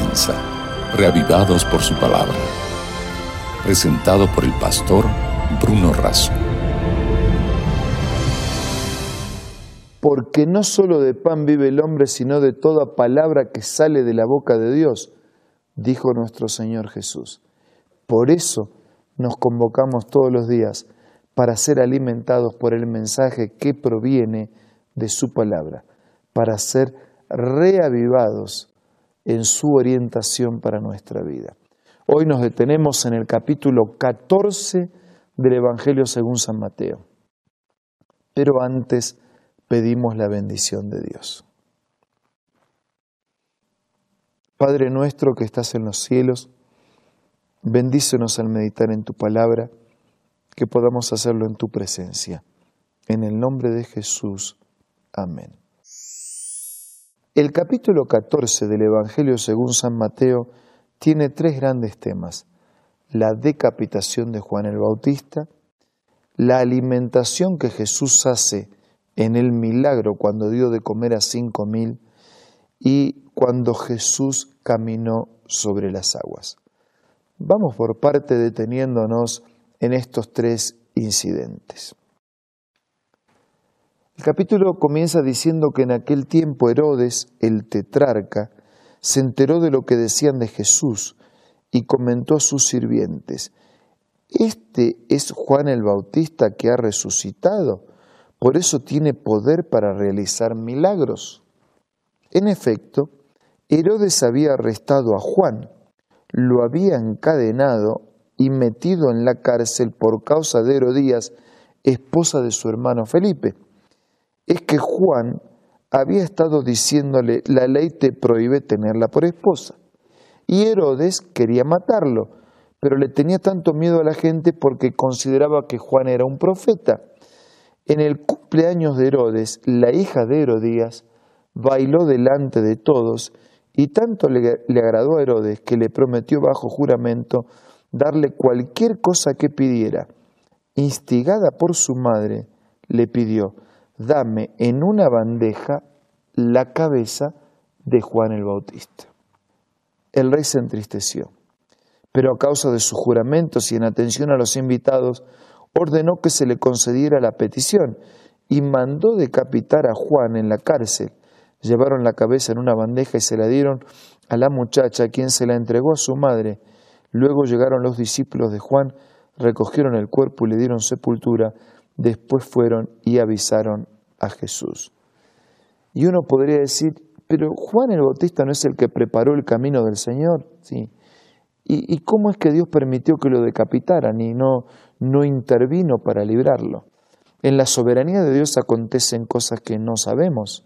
comienza, reavivados por su palabra. Presentado por el pastor Bruno Razo. Porque no solo de pan vive el hombre, sino de toda palabra que sale de la boca de Dios, dijo nuestro Señor Jesús. Por eso nos convocamos todos los días para ser alimentados por el mensaje que proviene de su palabra, para ser reavivados en su orientación para nuestra vida. Hoy nos detenemos en el capítulo 14 del Evangelio según San Mateo. Pero antes pedimos la bendición de Dios. Padre nuestro que estás en los cielos, bendícenos al meditar en tu palabra, que podamos hacerlo en tu presencia. En el nombre de Jesús. Amén. El capítulo 14 del Evangelio según San Mateo tiene tres grandes temas: la decapitación de Juan el Bautista, la alimentación que Jesús hace en el milagro cuando dio de comer a 5.000 y cuando Jesús caminó sobre las aguas. Vamos por parte deteniéndonos en estos tres incidentes. El capítulo comienza diciendo que en aquel tiempo Herodes, el tetrarca, se enteró de lo que decían de Jesús y comentó a sus sirvientes: «Este es Juan el Bautista que ha resucitado, por eso tiene poder para realizar milagros». En efecto, Herodes había arrestado a Juan, lo había encadenado y metido en la cárcel por causa de Herodías, esposa de su hermano Felipe. Es que Juan había estado diciéndole: «La ley te prohíbe tenerla por esposa». Y Herodes quería matarlo, pero le tenía tanto miedo a la gente porque consideraba que Juan era un profeta. En el cumpleaños de Herodes, la hija de Herodías bailó delante de todos y tanto le agradó a Herodes que le prometió bajo juramento darle cualquier cosa que pidiera. Instigada por su madre, le pidió: «Dame en una bandeja la cabeza de Juan el Bautista». El rey se entristeció, pero a causa de sus juramentos y en atención a los invitados, ordenó que se le concediera la petición y mandó decapitar a Juan en la cárcel. Llevaron la cabeza en una bandeja y se la dieron a la muchacha, quien se la entregó a su madre. Luego llegaron los discípulos de Juan, recogieron el cuerpo y le dieron sepultura. Después fueron y avisaron a Jesús. Y uno podría decir: pero Juan el Bautista no es el que preparó el camino del Señor, ¿sí? ¿Y cómo es que Dios permitió que lo decapitaran y no intervino para librarlo? En la soberanía de Dios acontecen cosas que no sabemos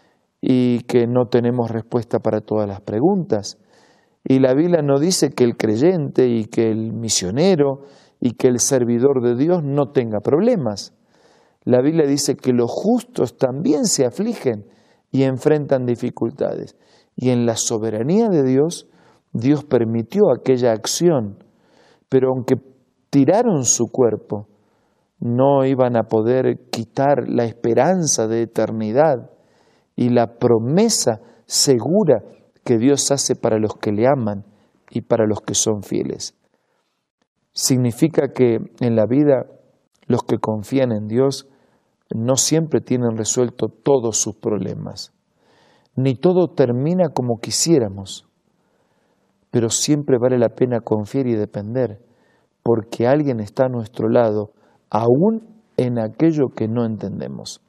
y que no tenemos respuesta para todas las preguntas. Y la Biblia no dice que el creyente y que el misionero y que el servidor de Dios no tenga problemas. La Biblia dice que los justos también se afligen y enfrentan dificultades. Y en la soberanía de Dios, Dios permitió aquella acción, pero aunque tiraron su cuerpo, no iban a poder quitar la esperanza de eternidad y la promesa segura que Dios hace para los que le aman y para los que son fieles. Significa que en la vida los que confían en Dios no siempre tienen resuelto todos sus problemas, ni todo termina como quisiéramos, pero siempre vale la pena confiar y depender, porque alguien está a nuestro lado, aún en aquello que no entendemos.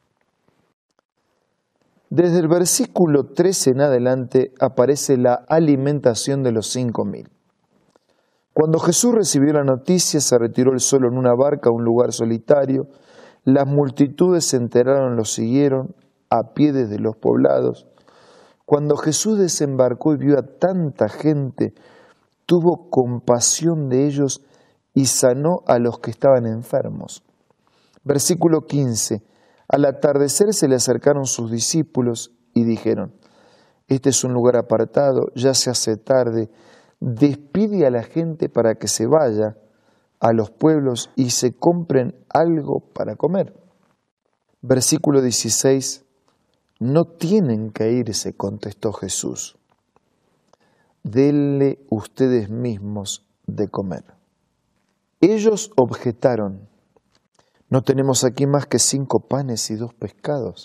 Desde el versículo 13 en adelante aparece la alimentación de los 5.000. Cuando Jesús recibió la noticia, se retiró él solo en una barca a un lugar solitario. Las multitudes se enteraron, lo siguieron a pie desde los poblados. Cuando Jesús desembarcó y vio a tanta gente, tuvo compasión de ellos y sanó a los que estaban enfermos. Versículo 15. Al atardecer se le acercaron sus discípulos y dijeron: «Este es un lugar apartado, ya se hace tarde. Despide a la gente para que se vaya a los pueblos y se compren algo para comer». Versículo 16. «No tienen que irse», contestó Jesús. denle ustedes mismos de comer. Ellos objetaron, no tenemos aquí más que 5 panes y 2 pescados.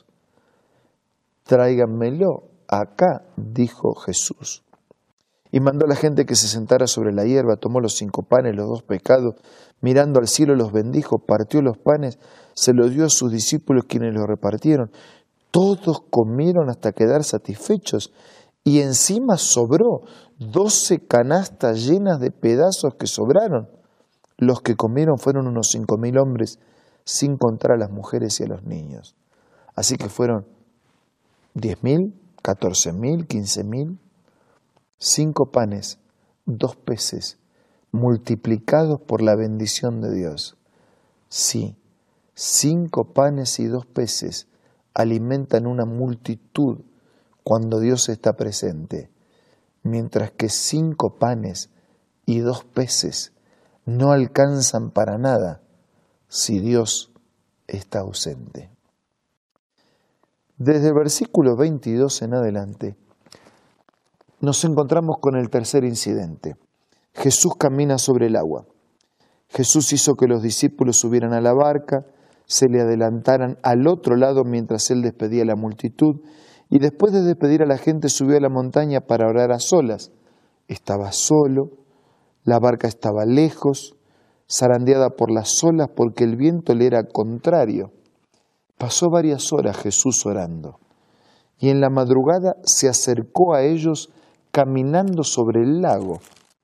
Tráiganmelo acá, dijo Jesús. Y mandó a la gente que se sentara sobre la hierba, tomó los 5 panes, los 2 pescados, mirando al cielo los bendijo, partió los panes, se los dio a sus discípulos quienes los repartieron. Todos comieron hasta quedar satisfechos y encima sobró 12 canastas llenas de pedazos que sobraron. Los que comieron fueron unos 5.000 hombres, sin contar a las mujeres y a los niños. Así que fueron 10.000, 14.000, 15.000, 5 panes, 2 peces, multiplicados por la bendición de Dios. Sí, 5 panes y 2 peces alimentan una multitud cuando Dios está presente, mientras que 5 panes y 2 peces no alcanzan para nada si Dios está ausente. Desde el versículo 22 en adelante, nos encontramos con el tercer incidente. Jesús camina sobre el agua. Jesús hizo que los discípulos subieran a la barca, se le adelantaran al otro lado mientras él despedía a la multitud, y después de despedir a la gente subió a la montaña para orar a solas. Estaba solo, la barca estaba lejos, zarandeada por las olas porque el viento le era contrario. Pasó varias horas Jesús orando, y en la madrugada se acercó a ellos caminando sobre el lago.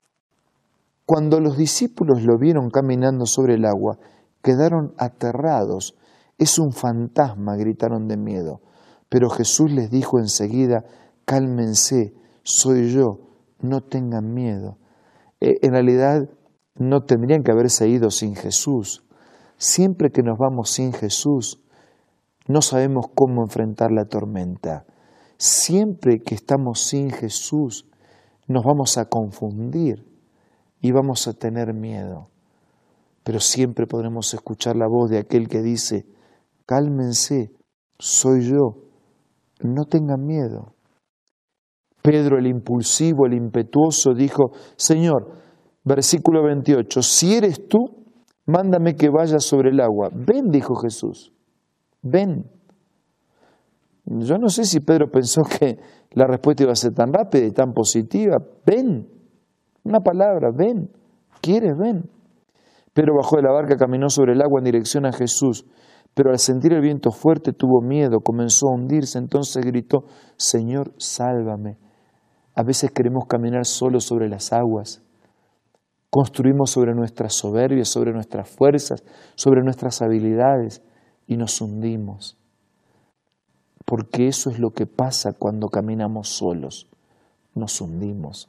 Cuando los discípulos lo vieron caminando sobre el agua, quedaron aterrados. «Es un fantasma», gritaron de miedo. Pero Jesús les dijo enseguida: «Cálmense, soy yo, no tengan miedo». En realidad no tendrían que haberse ido sin Jesús. Siempre que nos vamos sin Jesús, no sabemos cómo enfrentar la tormenta. Siempre que estamos sin Jesús, nos vamos a confundir y vamos a tener miedo. Pero siempre podremos escuchar la voz de aquel que dice: «Cálmense, soy yo, no tengan miedo». Pedro, el impulsivo, el impetuoso, dijo: «Señor», versículo 28, «si eres tú, mándame que vaya sobre el agua». «Ven», dijo Jesús, «ven». Yo no sé si Pedro pensó que la respuesta iba a ser tan rápida y tan positiva. «Ven», una palabra, «ven», ¿quieres? «Ven». Pedro bajó de la barca, caminó sobre el agua en dirección a Jesús, pero al sentir el viento fuerte tuvo miedo, comenzó a hundirse, entonces gritó: «Señor, sálvame». A veces queremos caminar solo sobre las aguas. Construimos sobre nuestras soberbias, sobre nuestras fuerzas, sobre nuestras habilidades y nos hundimos. Porque eso es lo que pasa cuando caminamos solos, nos hundimos.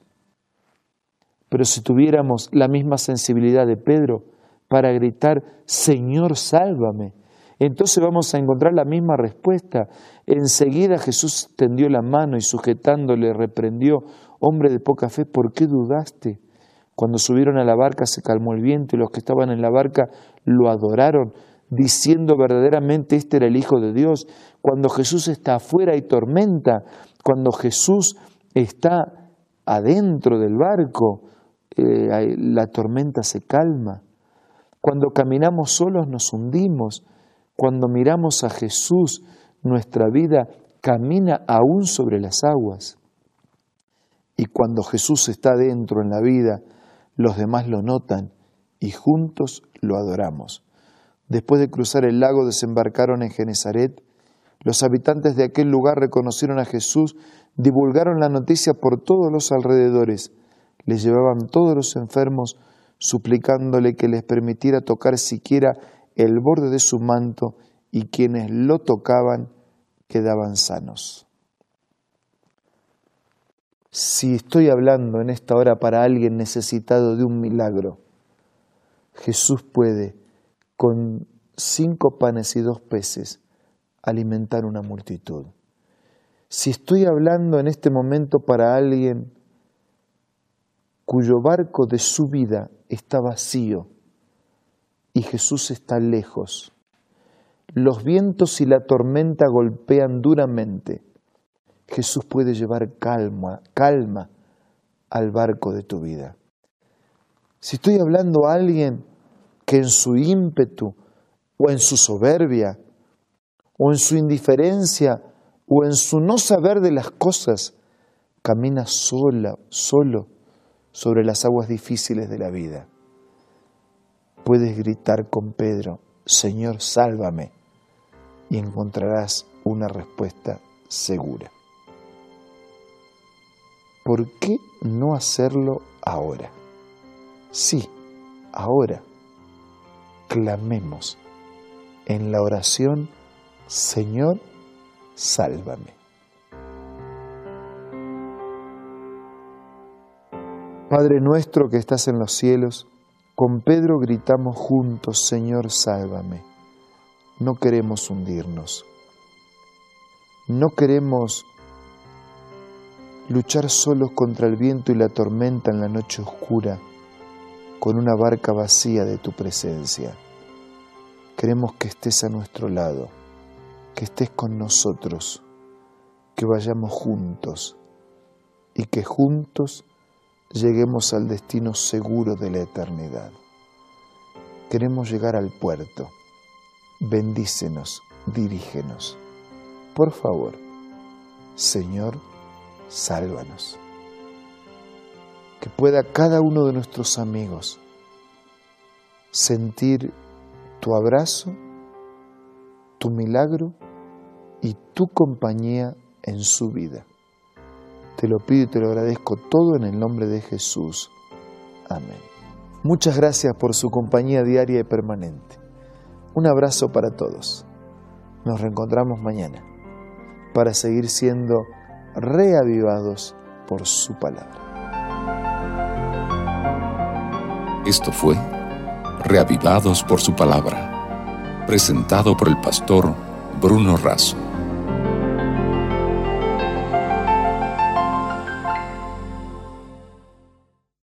Pero si tuviéramos la misma sensibilidad de Pedro para gritar: «Señor, sálvame», entonces vamos a encontrar la misma respuesta. Enseguida Jesús tendió la mano y sujetándole reprendió: «Hombre de poca fe, ¿por qué dudaste?». Cuando subieron a la barca se calmó el viento y los que estaban en la barca lo adoraron, diciendo: «Verdaderamente este era el Hijo de Dios». Cuando Jesús está afuera hay tormenta, cuando Jesús está adentro del barco, la tormenta se calma. Cuando caminamos solos nos hundimos. Cuando miramos a Jesús, nuestra vida camina aún sobre las aguas. Y cuando Jesús está dentro en la vida, los demás lo notan y juntos lo adoramos. Después de cruzar el lago, desembarcaron en Genesaret. Los habitantes de aquel lugar reconocieron a Jesús, divulgaron la noticia por todos los alrededores. Les llevaban todos los enfermos, suplicándole que les permitiera tocar siquiera el borde de su manto, y quienes lo tocaban quedaban sanos. Si estoy hablando en esta hora para alguien necesitado de un milagro, Jesús puede, con 5 panes y 2 peces, alimentar una multitud. Si estoy hablando en este momento para alguien cuyo barco de su vida está vacío y Jesús está lejos, los vientos y la tormenta golpean duramente, Jesús puede llevar calma al barco de tu vida. Si estoy hablando a alguien que en su ímpetu, o en su soberbia, o en su indiferencia, o en su no saber de las cosas, camina solo sobre las aguas difíciles de la vida, puedes gritar con Pedro: Señor, sálvame, y encontrarás una respuesta segura. ¿Por qué no hacerlo ahora? Sí, ahora. Clamemos en la oración: Señor, sálvame. Padre nuestro que estás en los cielos, con Pedro gritamos juntos: Señor, sálvame. No queremos hundirnos. No queremos luchar solos contra el viento y la tormenta en la noche oscura, con una barca vacía de tu presencia. Queremos que estés a nuestro lado, que estés con nosotros, que vayamos juntos y que juntos lleguemos al destino seguro de la eternidad. Queremos llegar al puerto. Bendícenos, dirígenos. Por favor, Señor, sálvanos. Que pueda cada uno de nuestros amigos sentir tu abrazo, tu milagro y tu compañía en su vida. Te lo pido y te lo agradezco todo en el nombre de Jesús. Amén. Muchas gracias por su compañía diaria y permanente. Un abrazo para todos. Nos reencontramos mañana para seguir siendo reavivados por su palabra. Esto fue Reavivados por su palabra, presentado por el pastor Bruno Razo.